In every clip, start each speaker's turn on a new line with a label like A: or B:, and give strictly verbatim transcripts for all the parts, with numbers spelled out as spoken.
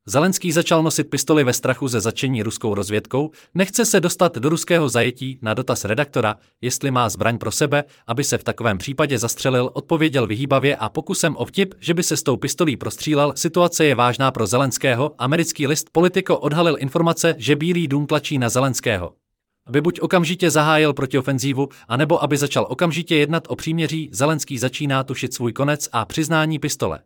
A: Zelenský začal nosit pistoli ve strachu ze zatčení ruskou rozvědkou, nechce se dostat do ruského zajetí. Na dotaz redaktora, jestli má zbraň pro sebe, aby se v takovém případě zastřelil, odpověděl vyhýbavě a pokusem o vtip, že by se s tou pistolí prostřílel. Situace je vážná pro Zelenského. Americký list Politico odhalil informace, že Bílý dům tlačí na Zelenského, aby buď okamžitě zahájil protiofenzívu, anebo aby začal okamžitě jednat o příměří. Zelenský začíná tušit svůj konec a přiznání pistole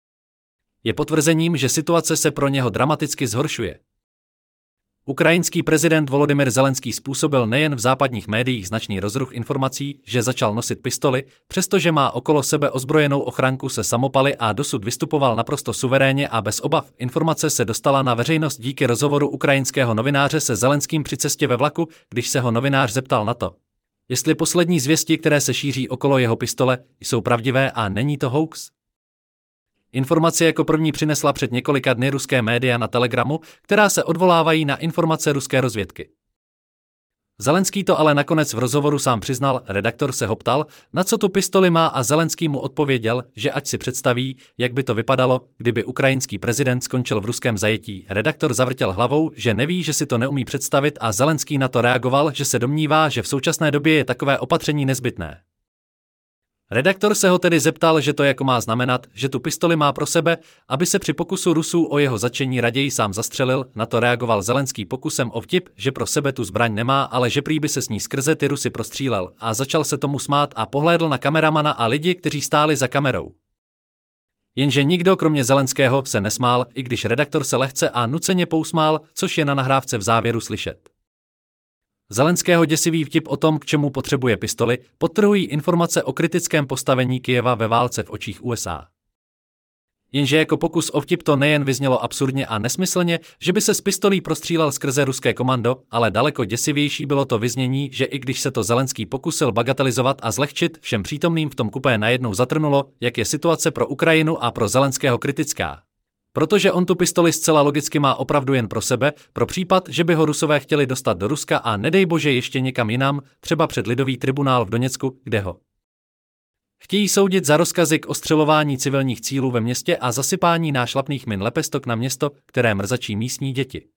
A: je potvrzením, že situace se pro něho dramaticky zhoršuje. Ukrajinský prezident Volodymyr Zelenský způsobil nejen v západních médiích značný rozruch informací, že začal nosit pistoli, přestože má okolo sebe ozbrojenou ochranku se samopaly a dosud vystupoval naprosto suverénně a bez obav. Informace se dostala na veřejnost díky rozhovoru ukrajinského novináře se Zelenským při cestě ve vlaku, když se ho novinář zeptal na to, jestli poslední zvěsti, které se šíří okolo jeho pistole, jsou pravdivé a není to hoax. Informaci jako první přinesla před několika dny ruské média na Telegramu, která se odvolávají na informace ruské rozvědky. Zelenský to ale nakonec v rozhovoru sám přiznal, redaktor se ho ptal, na co tu pistoli má a Zelenský mu odpověděl, že ať si představí, jak by to vypadalo, kdyby ukrajinský prezident skončil v ruském zajetí. Redaktor zavrtěl hlavou, že neví, že si to neumí představit a Zelenský na to reagoval, že se domnívá, že v současné době je takové opatření nezbytné. Redaktor se ho tedy zeptal, že to jako má znamenat, že tu pistoli má pro sebe, aby se při pokusu Rusů o jeho zatčení raději sám zastřelil. Na to reagoval Zelenský pokusem o vtip, že pro sebe tu zbraň nemá, ale že prý by se s ní skrze ty Rusy prostřílel, a začal se tomu smát a pohlédl na kameramana a lidi, kteří stáli za kamerou. Jenže nikdo kromě Zelenského se nesmál, i když redaktor se lehce a nuceně pousmál, což je na nahrávce v závěru slyšet. Zelenského děsivý vtip o tom, k čemu potřebuje pistoli, podtrhují informace o kritickém postavení Kyjeva ve válce v očích U S A. Jenže jako pokus o vtip to nejen vyznělo absurdně a nesmyslně, že by se s pistolí prostřílel skrze ruské komando, ale daleko děsivější bylo to vyznění, že i když se to Zelenský pokusil bagatelizovat a zlehčit, všem přítomným v tom kupé najednou zatrnulo, jak je situace pro Ukrajinu a pro Zelenského kritická. Protože on tu pistoli zcela logicky má opravdu jen pro sebe, pro případ, že by ho Rusové chtěli dostat do Ruska a nedej bože ještě někam jinam, třeba před lidový tribunál v Doněcku, kde ho chtějí soudit za rozkazy k ostřelování civilních cílů ve městě a zasypání nášlapných min lepestok na město, které mrzačí místní děti.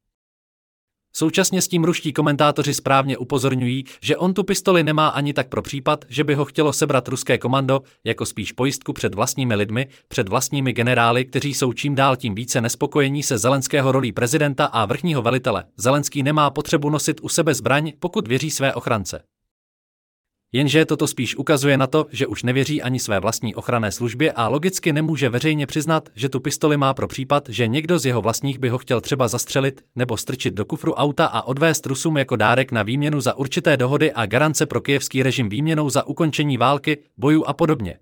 A: Současně s tím ruští komentátoři správně upozorňují, že on tu pistoli nemá ani tak pro případ, že by ho chtělo sebrat ruské komando, jako spíš pojistku před vlastními lidmi, před vlastními generály, kteří jsou čím dál tím více nespokojení se Zelenského rolí prezidenta a vrchního velitele. Zelenský nemá potřebu nosit u sebe zbraň, pokud věří své ochrance. Jenže toto spíš ukazuje na to, že už nevěří ani své vlastní ochranné službě a logicky nemůže veřejně přiznat, že tu pistoli má pro případ, že někdo z jeho vlastních by ho chtěl třeba zastřelit nebo strčit do kufru auta a odvést Rusům jako dárek na výměnu za určité dohody a garance pro kyjevský režim výměnou za ukončení války, bojů a podobně.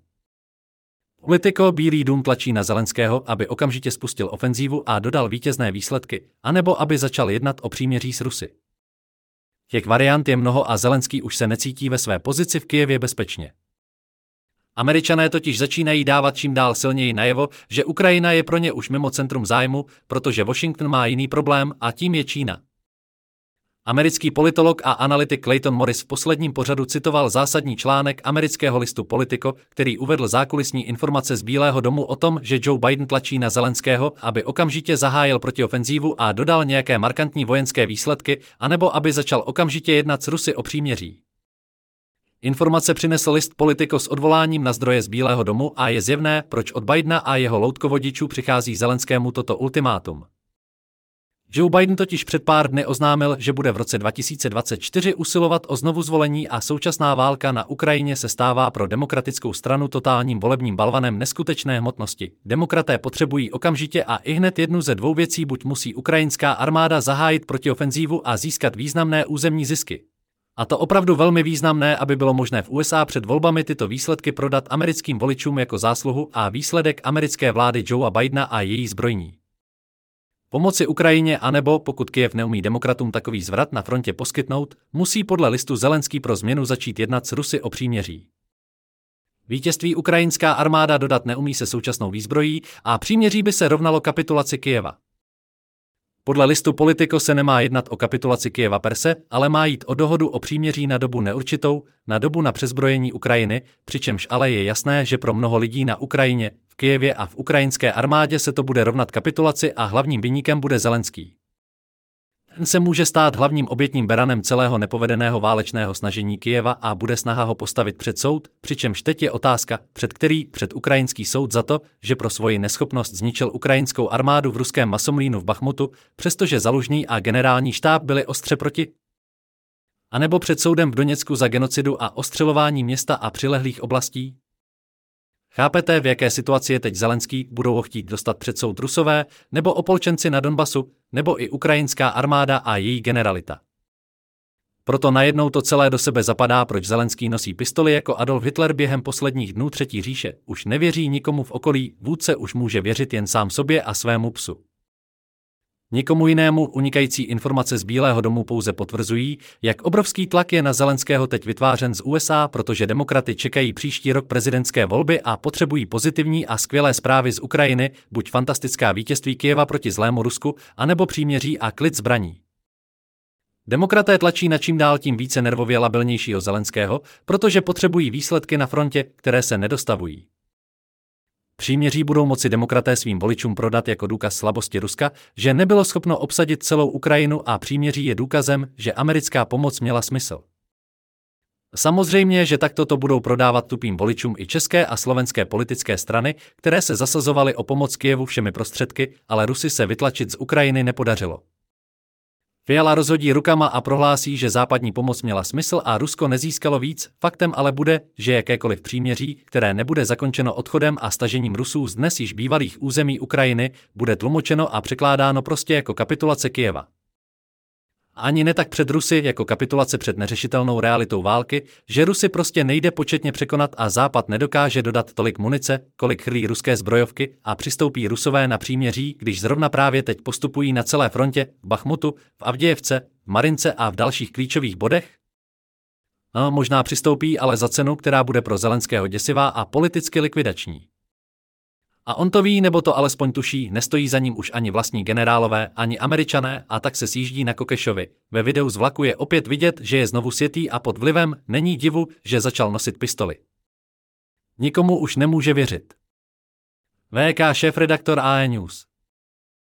A: Politico Bílý dům tlačí na Zelenského, aby okamžitě spustil ofenzívu a dodal vítězné výsledky, anebo aby začal jednat o příměří s Rusy. Těch variant je mnoho a Zelenský už se necítí ve své pozici v Kyjevě bezpečně. Američané totiž začínají dávat čím dál silněji najevo, že Ukrajina je pro ně už mimo centrum zájmu, protože Washington má jiný problém a tím je Čína. Americký politolog a analytik Clayton Morris v posledním pořadu citoval zásadní článek amerického listu Politico, který uvedl zákulisní informace z Bílého domu o tom, že Joe Biden tlačí na Zelenského, aby okamžitě zahájil protiofenzívu a dodal nějaké markantní vojenské výsledky, anebo aby začal okamžitě jednat s Rusy o příměří. Informace přinesl list Politico s odvoláním na zdroje z Bílého domu a je zjevné, proč od Bidena a jeho loutkovodičů přichází Zelenskému toto ultimátum. Joe Biden totiž před pár dny oznámil, že bude v roce dva tisíce dvacet čtyři usilovat o znovuzvolení a současná válka na Ukrajině se stává pro demokratickou stranu totálním volebním balvanem neskutečné hmotnosti. Demokraté potřebují okamžitě a ihned jednu ze dvou věcí, buď musí ukrajinská armáda zahájit protiofenzívu a získat významné územní zisky. A to opravdu velmi významné, aby bylo možné v U S A před volbami tyto výsledky prodat americkým voličům jako zásluhu a výsledek americké vlády Joea Bidena a její zbrojní pomoci Ukrajině, anebo pokud Kyjev neumí demokratům takový zvrat na frontě poskytnout, musí podle listu Zelenský pro změnu začít jednat s Rusy o příměří. Vítězství ukrajinská armáda dodat neumí se současnou výzbrojí a příměří by se rovnalo kapitulaci Kyjeva. Podle listu Politico se nemá jednat o kapitulaci Kyjeva per se, ale má jít o dohodu o příměří na dobu neurčitou, na dobu na přezbrojení Ukrajiny, přičemž ale je jasné, že pro mnoho lidí na Ukrajině, v Kyjevě a v ukrajinské armádě se to bude rovnat kapitulaci a hlavním viníkem bude Zelenský. Ten se může stát hlavním obětním beranem celého nepovedeného válečného snažení Kyjeva a bude snaha ho postavit před soud, přičemž teď je otázka, před který před ukrajinský soud za to, že pro svoji neschopnost zničil ukrajinskou armádu v ruském masomlínu v Bachmutu, přestože Zalužný a generální štáb byli ostře proti. A nebo před soudem v Doněcku za genocidu a ostřelování města a přilehlých oblastí? Chápete, v jaké situaci je teď Zelenský, budou ho chtít dostat před soud Rusové, nebo opolčenci na Donbasu, nebo i ukrajinská armáda a její generalita. Proto najednou to celé do sebe zapadá, proč Zelenský nosí pistoli jako Adolf Hitler během posledních dnů Třetí říše, už nevěří nikomu v okolí, vůdce už může věřit jen sám sobě a svému psu. Nikomu jinému unikající informace z Bílého domu pouze potvrzují, jak obrovský tlak je na Zelenského teď vytvářen z U S A, protože demokraty čekají příští rok prezidentské volby a potřebují pozitivní a skvělé zprávy z Ukrajiny, buď fantastická vítězství Kyjeva proti zlému Rusku, anebo příměří a klid zbraní. Demokraté tlačí na čím dál tím více nervově labilnějšího Zelenského, protože potřebují výsledky na frontě, které se nedostavují. Příměří budou moci demokraté svým voličům prodat jako důkaz slabosti Ruska, že nebylo schopno obsadit celou Ukrajinu a příměří je důkazem, že americká pomoc měla smysl. Samozřejmě, že takto to budou prodávat tupým voličům i české a slovenské politické strany, které se zasazovaly o pomoc Kyjevu všemi prostředky, ale Rusy se vytlačit z Ukrajiny nepodařilo. Fiala rozhodí rukama a prohlásí, že západní pomoc měla smysl a Rusko nezískalo víc, faktem ale bude, že jakékoliv příměří, které nebude zakončeno odchodem a stažením Rusů z dnes již bývalých území Ukrajiny, bude tlumočeno a překládáno prostě jako kapitulace Kyjeva. Ani ne tak před Rusy jako kapitulace před neřešitelnou realitou války, že Rusy prostě nejde početně překonat a Západ nedokáže dodat tolik munice, kolik chrlí ruské zbrojovky a přistoupí Rusové na příměří, když zrovna právě teď postupují na celé frontě, v Bachmutu, v Avdějevce, v Marince a v dalších klíčových bodech? No, možná přistoupí, ale za cenu, která bude pro Zelenského děsivá a politicky likvidační. A on to ví, nebo to alespoň tuší, nestojí za ním už ani vlastní generálové, ani Američané, a tak se sjíždí na Kokešovi. Ve videu z vlaku je opět vidět, že je znovu sjetý a pod vlivem, není divu, že začal nosit pistoli. Nikomu už nemůže věřit. V K šéfredaktor A E News.